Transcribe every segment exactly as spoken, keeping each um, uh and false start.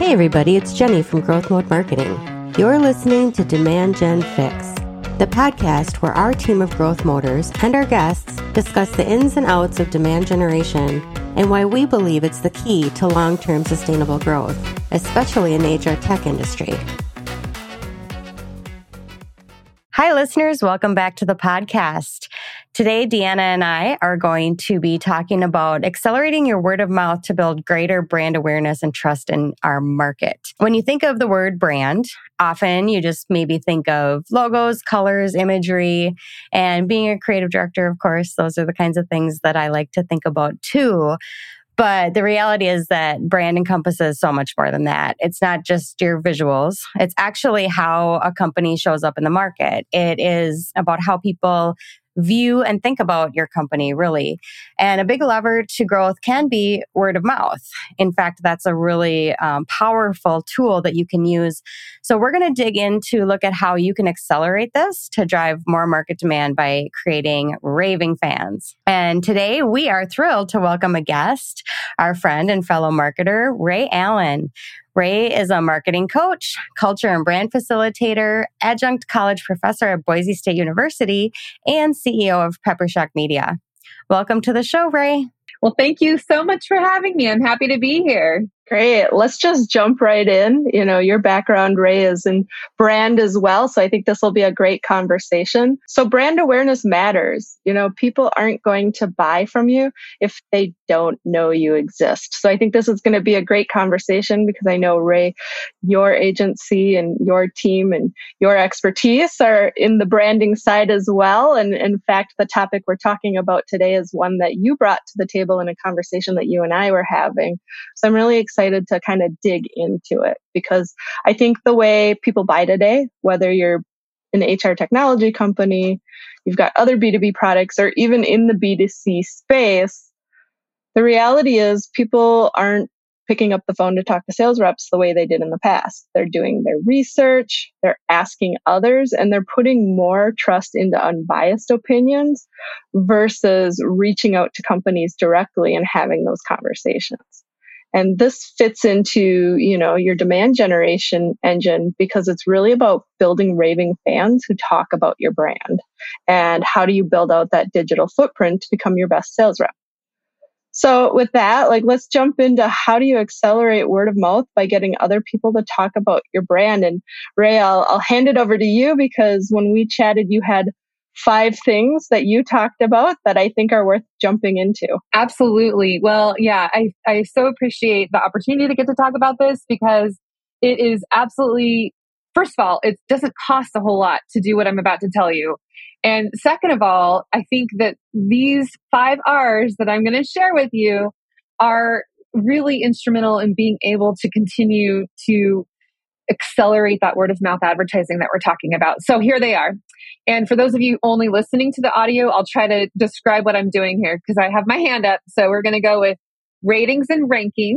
Hey everybody, it's Jenny from Growth Mode Marketing. You're listening to Demand Gen Fix, the podcast where our team of growth motors and our guests discuss the ins and outs of demand generation and why we believe it's the key to long-term sustainable growth, especially in the H R tech industry. Hi listeners, welcome back to the podcast. Today, Deanna and I are going to be talking about accelerating your word of mouth to build greater brand awareness and trust in our market. When you think of the word brand, often you just maybe think of logos, colors, imagery, and being a creative director, of course, those are the kinds of things that I like to think about too. But the reality is that brand encompasses so much more than that. It's not just your visuals. It's actually how a company shows up in the market. It is about how people view and think about your company, really. And a big lever to growth can be word of mouth. In fact, that's a really um, powerful tool that you can use. So we're going to dig in to look at how you can accelerate this to drive more market demand by creating raving fans. And today we are thrilled to welcome a guest, our friend and fellow marketer, Ray Allen. Ray is a marketing coach, culture and brand facilitator, adjunct college professor at Boise State University, and C E O of Peppershock Media. Welcome to the show, Ray. Well, thank you so much for having me. I'm happy to be here. Great. Let's just jump right in. You know, your background, Ray, is in brand as well. So I think this will be a great conversation. So brand awareness matters. You know, people aren't going to buy from you if they don't know you exist. So I think this is going to be a great conversation because I know, Ray, your agency and your team and your expertise are in the branding side as well. And in fact, the topic we're talking about today is one that you brought to the table in a conversation that you and I were having. So I'm really excited to kind of dig into it because I think the way people buy today, whether you're an H R technology company, you've got other B two B products, or even in the B two C space, the reality is people aren't picking up the phone to talk to sales reps the way they did in the past. They're doing their research, they're asking others, and they're putting more trust into unbiased opinions versus reaching out to companies directly and having those conversations. And this fits into, you know, your demand generation engine because it's really about building raving fans who talk about your brand. And how do you build out that digital footprint to become your best sales rep? So with that, like, let's jump into how do you accelerate word of mouth by getting other people to talk about your brand. And Ray, I'll, I'll hand it over to you because when we chatted, you had five things that you talked about that I think are worth jumping into. Absolutely. Well, yeah, I, I so appreciate the opportunity to get to talk about this because it is absolutely, first of all, it doesn't cost a whole lot to do what I'm about to tell you. And second of all, I think that these five R's that I'm going to share with you are really instrumental in being able to continue to accelerate that word of mouth advertising that we're talking about. So here they are. And for those of you only listening to the audio, I'll try to describe what I'm doing here because I have my hand up. So we're going to go with ratings and rankings,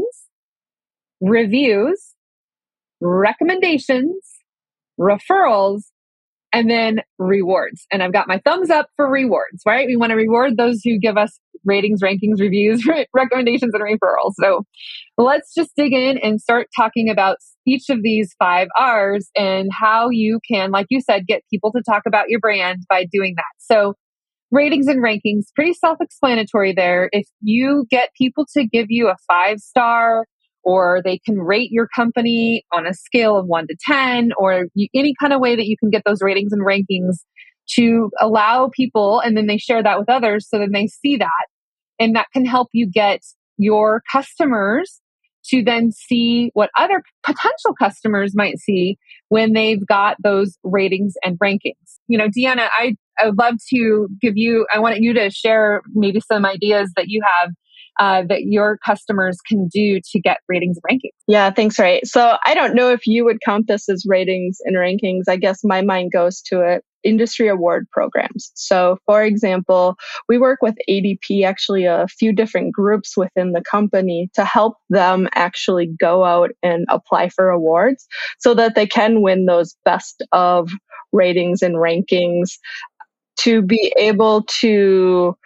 reviews, recommendations, referrals, and then rewards. And I've got my thumbs up for rewards, right? We want to reward those who give us ratings, rankings, reviews, recommendations, and referrals. So let's just dig in and start talking about each of these five R's and how you can, like you said, get people to talk about your brand by doing that. So ratings and rankings, pretty self-explanatory there. If you get people to give you a five star, or they can rate your company on a scale of one to ten, or you, any kind of way that you can get those ratings and rankings to allow people, and then they share that with others so then they see that. And that can help you get your customers to then see what other potential customers might see when they've got those ratings and rankings. You know, Deanna, I, I would love to give you, I want you to share maybe some ideas that you have Uh, that your customers can do to get ratings and rankings. Yeah, thanks, Ray. So I don't know if you would count this as ratings and rankings. I guess my mind goes to it. Industry award programs. So for example, we work with A D P, actually a few different groups within the company to help them actually go out and apply for awards so that they can win those best of ratings and rankings to be able to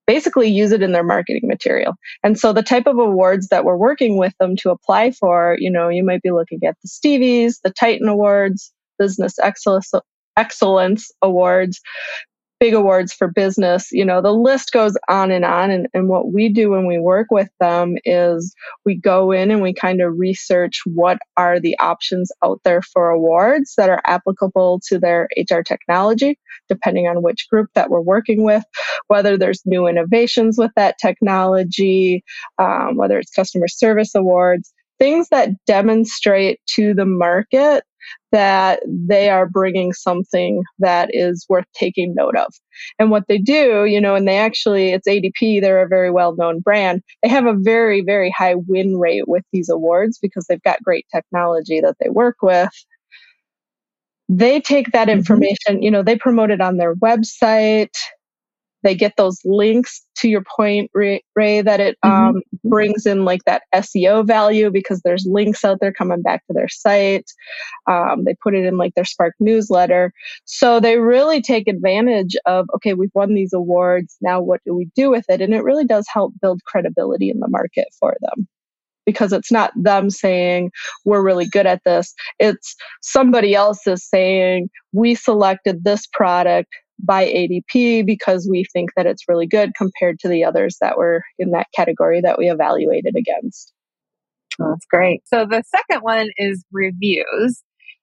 basically use it in their marketing material. And so the type of awards that we're working with them to apply for, you know, you might be looking at the Stevies, the Titan Awards, Business Excellence, Excellence Awards, big awards for business. You know, the list goes on and on. And, and what we do when we work with them is we go in and we kind of research what are the options out there for awards that are applicable to their H R technology, depending on which group that we're working with, whether there's new innovations with that technology, um, whether it's customer service awards, things that demonstrate to the market that they are bringing something that is worth taking note of. And what they do, you know, and they actually, it's A D P, they're a very well-known brand. They have a very, very high win rate with these awards because they've got great technology that they work with. They take that information, mm-hmm. you know, they promote it on their website. They get those links, to your point, Ray, Ray that it um, mm-hmm. brings in like that S E O value because there's links out there coming back to their site. Um, they put it in like their Spark newsletter. So they really take advantage of, okay, we've won these awards. Now what do we do with it? And it really does help build credibility in the market for them. Because it's not them saying, we're really good at this. It's somebody else is saying, we selected this product by A D P because we think that it's really good compared to the others that were in that category that we evaluated against. Oh, that's great. So the second one is reviews.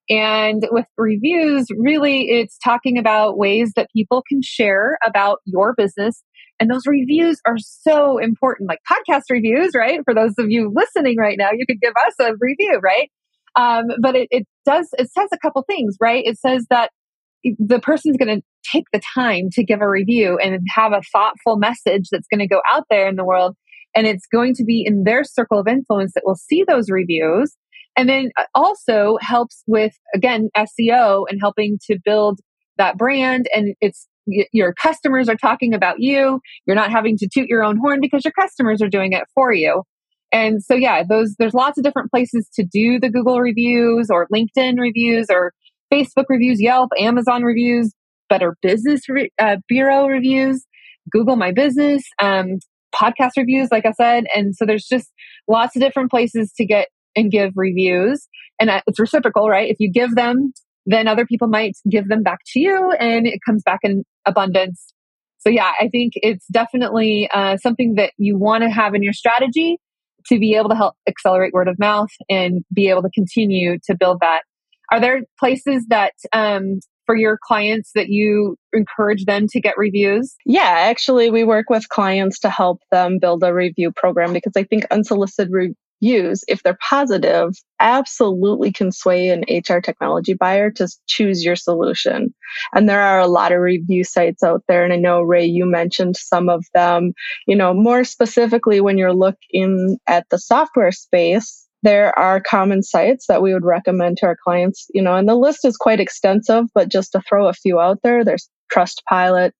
And with reviews, really, it's talking about ways that people can share about your business. And those reviews are so important, like podcast reviews, right? For those of you listening right now, you could give us a review, right? Um, but it, it does, it says a couple things, right? It says that the person's going to take the time to give a review and have a thoughtful message that's going to go out there in the world. And it's going to be in their circle of influence that will see those reviews. And then also helps with, again, S E O and helping to build that brand. And it's your customers are talking about you. You're not having to toot your own horn because your customers are doing it for you. And so, yeah, those there's lots of different places to do the Google reviews or LinkedIn reviews or Facebook reviews, Yelp, Amazon reviews, Better Business Re- uh, Bureau reviews, Google My Business, um, podcast reviews, like I said. And so there's just lots of different places to get and give reviews. And it's reciprocal, right? If you give them, then other people might give them back to you and it comes back in abundance. So yeah, I think it's definitely uh, something that you want to have in your strategy to be able to help accelerate word of mouth and be able to continue to build that. Are there places that um, for your clients that you encourage them to get reviews? Yeah, actually, we work with clients to help them build a review program because I think unsolicited reviews, if they're positive, absolutely can sway an H R technology buyer to choose your solution. And there are a lot of review sites out there. And I know, Ray, you mentioned some of them. You know, more specifically, when you're looking at the software space, there are common sites that we would recommend to our clients, you know, and the list is quite extensive, but just to throw a few out there, there's Trustpilot,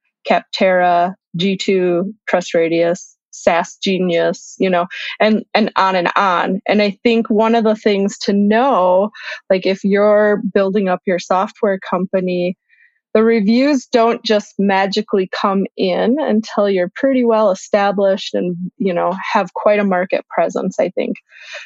Capterra, G two, TrustRadius, SaaS Genius, you know, and, and on and on. And I think one of the things to know, like if you're building up your software company, the reviews don't just magically come in until you're pretty well established and, you know, have quite a market presence, I think.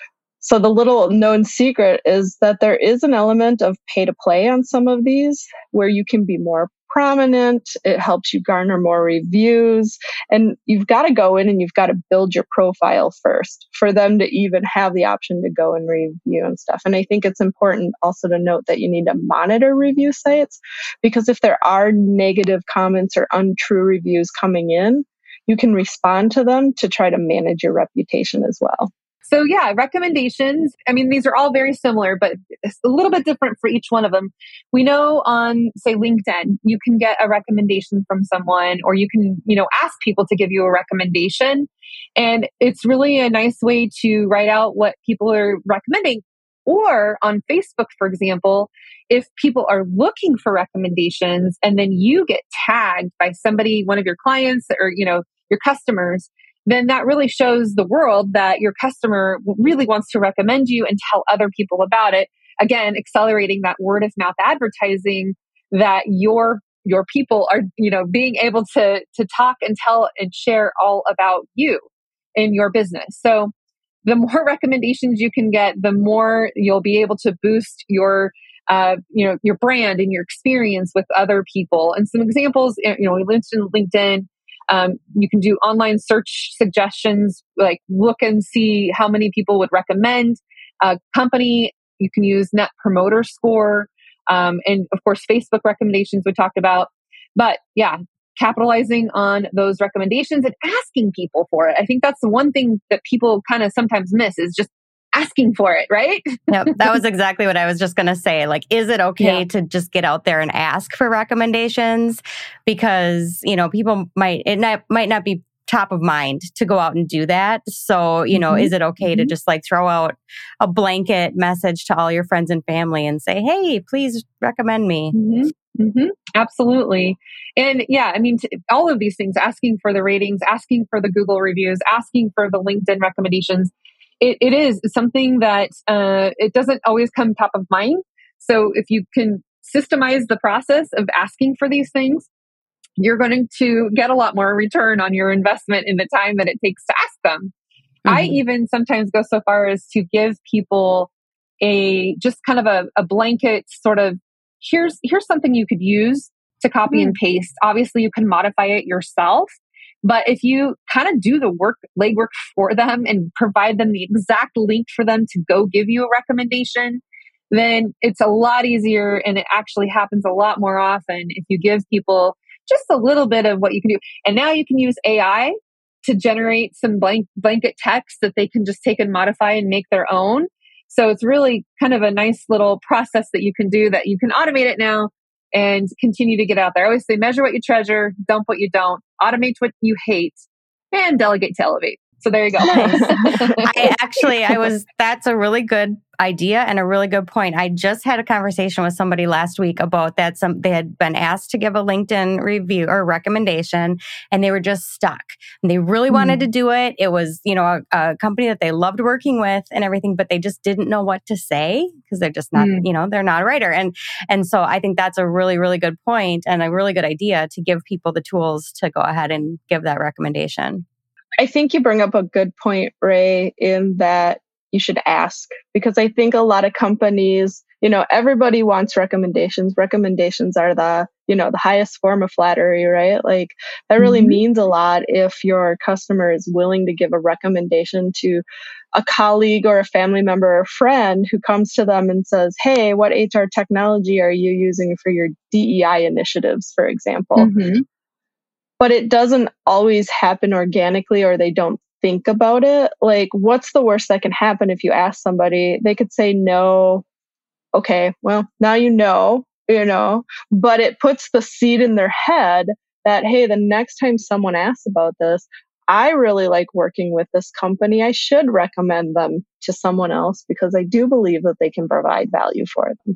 So the little known secret is that there is an element of pay to play on some of these where you can be more prominent. It helps you garner more reviews. And you've got to go in and you've got to build your profile first for them to even have the option to go and review and stuff. And I think it's important also to note that you need to monitor review sites because if there are negative comments or untrue reviews coming in, you can respond to them to try to manage your reputation as well. So yeah, recommendations. I mean, these are all very similar, but it's a little bit different for each one of them. We know on, say, LinkedIn, you can get a recommendation from someone, or you can, you know, ask people to give you a recommendation. And it's really a nice way to write out what people are recommending. Or on Facebook, for example, if people are looking for recommendations and then you get tagged by somebody, one of your clients or, you know, your customers, then that really shows the world that your customer really wants to recommend you and tell other people about it. Again, accelerating that word of mouth advertising that your your people are, you know, being able to, to talk and tell and share all about you in your business. So the more recommendations you can get, the more you'll be able to boost your, uh, you know, your brand and your experience with other people. And some examples, you know, we mentioned LinkedIn. Um, you can do online search suggestions, like look and see how many people would recommend a company. You can use Net Promoter Score, um, and of course, Facebook recommendations we talked about. But yeah, capitalizing on those recommendations and asking people for it. I think that's the one thing that people kind of sometimes miss is just asking for it, right? Yep, that was exactly what I was just going to say. Like, is it okay yeah. to just get out there and ask for recommendations? Because, you know, people might, it not, might not be top of mind to go out and do that. So, you know, mm-hmm. is it okay mm-hmm. to just like throw out a blanket message to all your friends and family and say, hey, please recommend me? Mm-hmm. Mm-hmm. Absolutely. And yeah, I mean, t- all of these things, asking for the ratings, asking for the Google reviews, asking for the LinkedIn recommendations, it, it is something that uh, it doesn't always come top of mind. So if you can systemize the process of asking for these things, you're going to get a lot more return on your investment in the time that it takes to ask them. Mm-hmm. I even sometimes go so far as to give people a just kind of a, a blanket sort of, here's here's something you could use to copy mm-hmm. and paste. Obviously, you can modify it yourself. But if you kind of do the work, legwork for them and provide them the exact link for them to go give you a recommendation, then it's a lot easier and it actually happens a lot more often if you give people just a little bit of what you can do. And now you can use A I to generate some blank blanket text that they can just take and modify and make their own. So it's really kind of a nice little process that you can do that you can automate it now and continue to get out there. I always say, measure what you treasure, dump what you don't, automate what you hate, and delegate to elevate. So there you go. Nice. I actually, I was, that's a really good idea and a really good point. I just had a conversation with somebody last week about that. Some, they had been asked to give a LinkedIn review or recommendation and they were just stuck. And they really mm-hmm. wanted to do it. It was, you know, a, a company that they loved working with and everything, but they just didn't know what to say because they're just not, mm. you know, they're not a writer. And, and so I think that's a really, really good point and a really good idea to give people the tools to go ahead and give that recommendation. I think you bring up a good point, Ray, in that you should ask, because I think a lot of companies, you know, everybody wants recommendations. Recommendations are the, you know, the highest form of flattery, right? Like that really mm-hmm. means a lot if your customer is willing to give a recommendation to a colleague or a family member or friend who comes to them and says, hey, what H R technology are you using for your D E I initiatives, for example? Mm-hmm. But it doesn't always happen organically or they don't think about it. Like, what's the worst that can happen if you ask somebody? They could say no. Okay, well, now you know, you know, but it puts the seed in their head that, hey, the next time someone asks about this, I really like working with this company. I should recommend them to someone else because I do believe that they can provide value for them.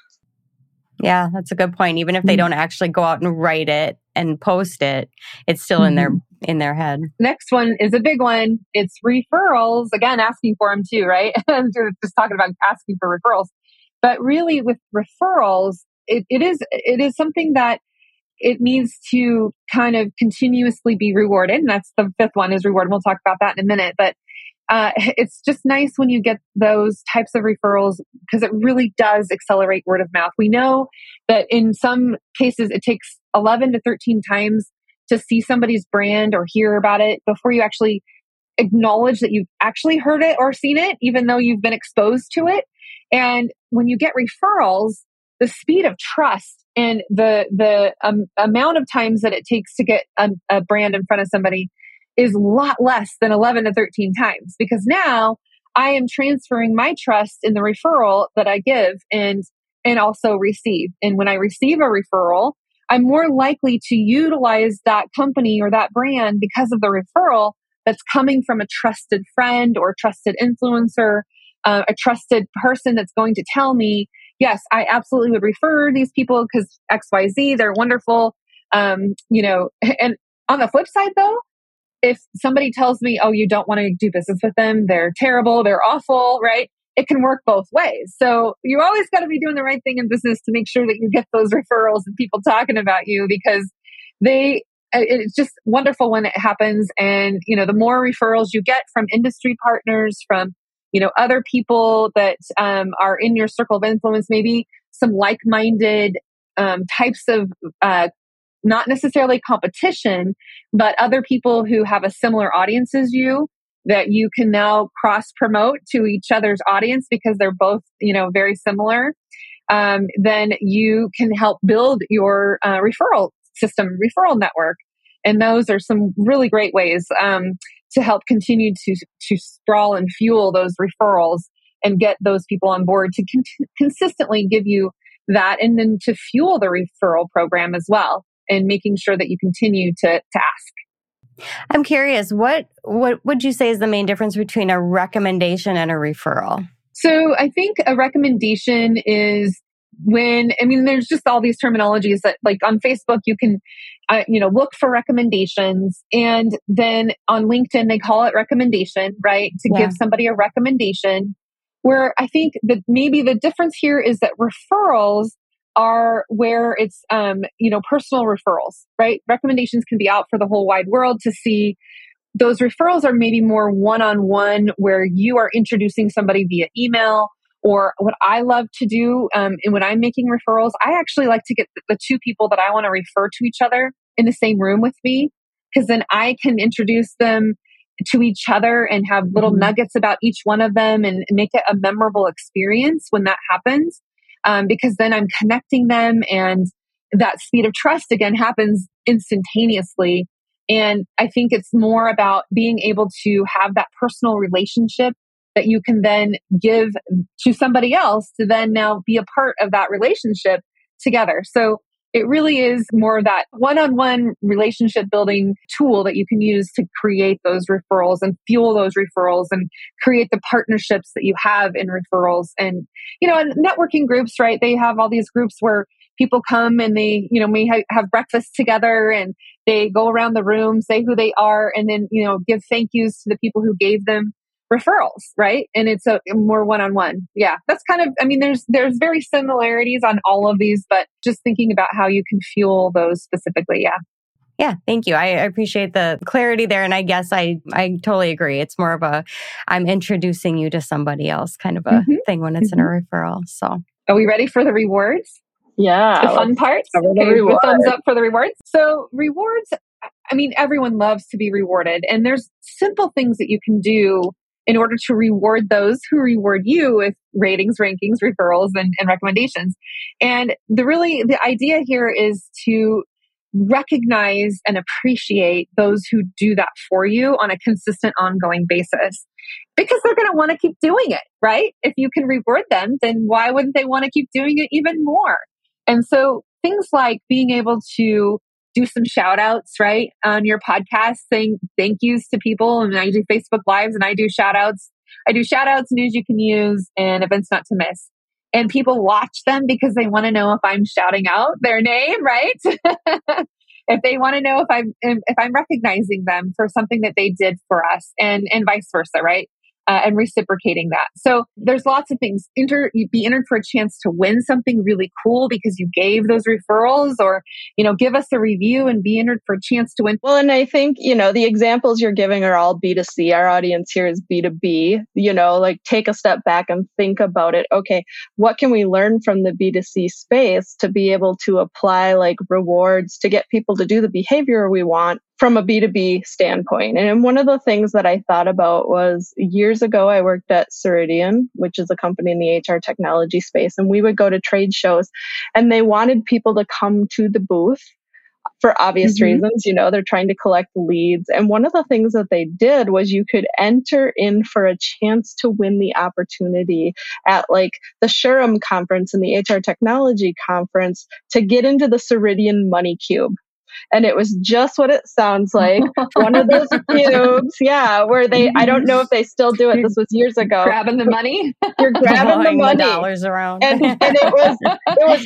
Yeah, that's a good point. Even if they don't actually go out and write it and post it, it's still mm-hmm. in their in their head. Next one is a big one. It's referrals. Again, asking for them too, right? Just talking about asking for referrals. But really with referrals, it, it is it is something that it needs to kind of continuously be rewarded. And that's the fifth one is reward. We'll talk about that in a minute. But Uh, it's just nice when you get those types of referrals because it really does accelerate word of mouth. We know that in some cases it takes eleven to thirteen times to see somebody's brand or hear about it before you actually acknowledge that you've actually heard it or seen it, even though you've been exposed to it. And when you get referrals, the speed of trust and the the um, amount of times that it takes to get a, a brand in front of somebody is a lot less than eleven to thirteen times because now I am transferring my trust in the referral that I give and and also receive. And when I receive a referral, I'm more likely to utilize that company or that brand because of the referral that's coming from a trusted friend or trusted influencer, uh, a trusted person that's going to tell me, yes, I absolutely would refer these people because X Y Z, they're wonderful. Um, you know, and on the flip side though, if somebody tells me, oh, you don't want to do business with them, they're terrible, they're awful, right? it can work both ways. So you always got to be doing the right thing in business to make sure that you get those referrals and people talking about you, because they, it's just wonderful when it happens. And, you know, the more referrals you get from industry partners, from, you know, other people that um, are in your circle of influence, maybe some like-minded um, types of, uh, not necessarily competition, but other people who have a similar audience as you, that you can now cross promote to each other's audience because they're both, you know, very similar. Um, then you can help build your uh, referral system, referral network. And those are some really great ways um, to help continue to, to sprawl and fuel those referrals and get those people on board to con- consistently give you that, and then to fuel the referral program as well, and making sure that you continue to, to ask. I'm curious, what what would you say is the main difference between a recommendation and a referral? So I think a recommendation is when, I mean, there's just all these terminologies that, like on Facebook, you can, uh, you know, look for recommendations. And then on LinkedIn, they call it recommendation, right? To yeah. give somebody a recommendation. Where I think that maybe the difference here is that referrals are where it's, um, you know, personal referrals, right? Recommendations can be out for the whole wide world to see. Those referrals are maybe more one-on-one, where you are introducing somebody via email. Or what I love to do, um, and when I'm making referrals, I actually like to get the two people that I want to refer to each other in the same room with me, because then I can introduce them to each other and have little mm-hmm. nuggets about each one of them, and make it a memorable experience when that happens. Um, because then I'm connecting them, and that speed of trust again happens instantaneously. And I think it's more about being able to have that personal relationship that you can then give to somebody else to then now be a part of that relationship together. So it really is more that one-on-one relationship building tool that you can use to create those referrals and fuel those referrals and create the partnerships that you have in referrals. And, you know, in networking groups, right? They have all these groups where people come and they, you know, may ha- have breakfast together, and they go around the room, say who they are, and then, you know, give thank yous to the people who gave them referrals, right? And it's a more one-on-one. Yeah, that's kind of, I mean, there's there's very similarities on all of these, but just thinking about how you can fuel those specifically. Yeah. Yeah, thank you. I appreciate the clarity there. And I guess I, I totally agree. It's more of a, I'm introducing you to somebody else kind of a mm-hmm. thing when it's mm-hmm. in a referral. So are we ready for the rewards? Yeah. The fun parts? Okay, the thumbs up for the rewards. So rewards, I mean, everyone loves to be rewarded. And there's simple things that you can do in order to reward those who reward you with ratings, rankings, referrals, and, and recommendations. And the really, the idea here is to recognize and appreciate those who do that for you on a consistent, ongoing basis, because they're going to want to keep doing it, right? If you can reward them, then why wouldn't they want to keep doing it even more? And so things like being able to do some shout outs, right? On your podcast, saying thank yous to people. And I do Facebook Lives and I do shout outs. I do shout outs, news you can use, and events not to miss. And people watch them because they want to know if I'm shouting out their name, right? If they want to know if I'm, if I'm recognizing them for something that they did for us, and, and vice versa, right? Uh, and reciprocating that. So there's lots of things. Enter, be entered for a chance to win something really cool because you gave those referrals, or, you know, give us a review and be entered for a chance to win. Well, and I think, you know, the examples you're giving are all B two C. Our audience here is B two B, you know, like take a step back and think about it. Okay, what can we learn from the B two C space to be able to apply like rewards to get people to do the behavior we want from a B two B standpoint? And one of the things that I thought about was years ago, I worked at Ceridian, which is a company in the H R technology space. And we would go to trade shows and they wanted people to come to the booth for obvious mm-hmm. reasons. You know, they're trying to collect leads. And one of the things that they did was you could enter in for a chance to win the opportunity at like the Shuram conference and the H R technology conference to get into the Ceridian Money Cube. And it was just what it sounds like. One of those cubes, yeah, where they, I don't know if they still do it. This was years ago. Grabbing the money. You're grabbing the money. The dollars around. And, and it was, it was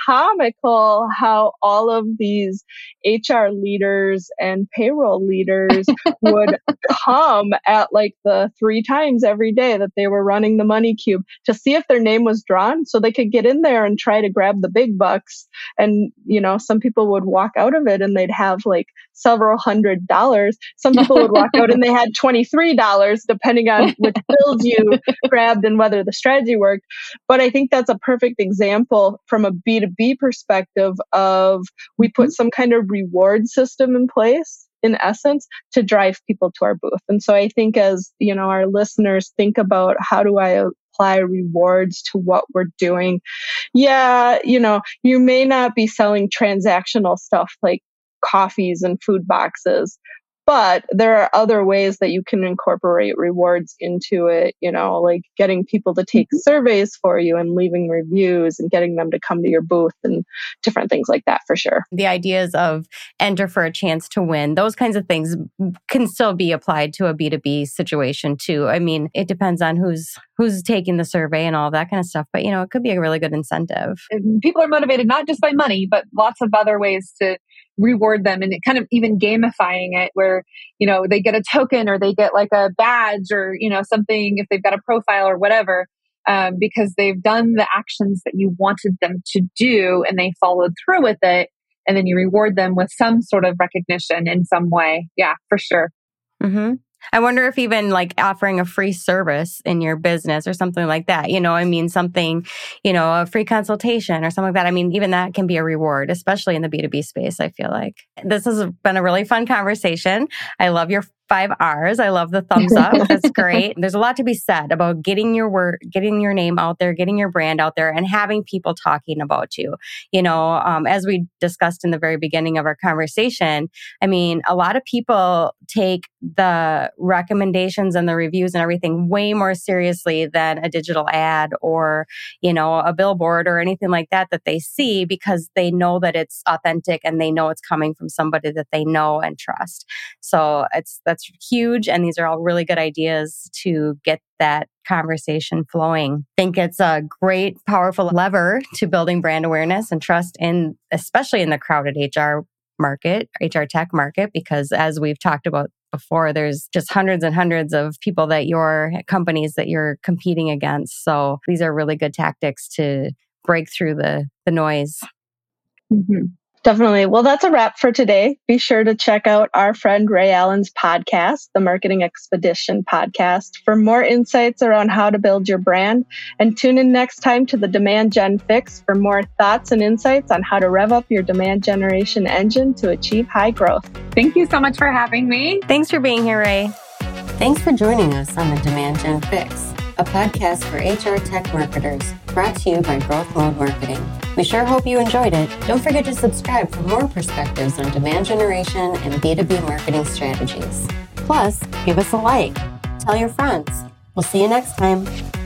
comical how all of these H R leaders and payroll leaders would come at like the three times every day that they were running the Money Cube to see if their name was drawn so they could get in there and try to grab the big bucks. And, you know, some people would walk out of it and they'd have like several hundred dollars. Some people would walk out and they had twenty-three dollars, depending on which bills you grabbed and whether the strategy worked. But I think that's a perfect example from a B two B perspective of we put some kind of reward system in place, in essence, to drive people to our booth. And so I think as, you know, our listeners think about how do I apply rewards to what we're doing? Yeah, you know, you may not be selling transactional stuff like coffees and food boxes, but there are other ways that you can incorporate rewards into it, you know, like getting people to take surveys for you and leaving reviews and getting them to come to your booth and different things like that for sure. The ideas of enter for a chance to win, those kinds of things can still be applied to a B two B situation too. I mean, it depends on who's who's taking the survey and all that kind of stuff, but you know, it could be a really good incentive. And people are motivated not just by money, but lots of other ways to reward them, and it kind of even gamifying it where, you know, they get a token or they get like a badge or, you know, something if they've got a profile or whatever, um, because they've done the actions that you wanted them to do and they followed through with it. And then you reward them with some sort of recognition in some way. Yeah, for sure. Mm-hmm. I wonder if even like offering a free service in your business or something like that, you know, I mean, something, you know, a free consultation or something like that. I mean, even that can be a reward, especially in the B two B space, I feel like. This has been a really fun conversation. I love your five R's. I love the thumbs up. That's great. There's a lot to be said about getting your word, getting your name out there, getting your brand out there, and having people talking about you. You know, um, as we discussed in the very beginning of our conversation, I mean, a lot of people take the recommendations and the reviews and everything way more seriously than a digital ad or, you know, a billboard or anything like that that they see because they know that it's authentic and they know it's coming from somebody that they know and trust. So it's that's huge. And these are all really good ideas to get that conversation flowing. I think it's a great, powerful lever to building brand awareness and trust in, especially in the crowded H R market, H R tech market, because as we've talked about before, there's just hundreds and hundreds of people that your companies that you're competing against. So these are really good tactics to break through the, the noise. Mm-hmm. Definitely. Well, that's a wrap for today. Be sure to check out our friend Ray Allen's podcast, the Marketing Expedition podcast, for more insights around how to build your brand. And tune in next time to the Demand Gen Fix for more thoughts and insights on how to rev up your demand generation engine to achieve high growth. Thank you so much for having me. Thanks for being here, Ray. Thanks for joining us on the Demand Gen Fix, a podcast for H R tech marketers, brought to you by Growth Mode Marketing. We sure hope you enjoyed it. Don't forget to subscribe for more perspectives on demand generation and B two B marketing strategies. Plus, give us a like. Tell your friends. We'll see you next time.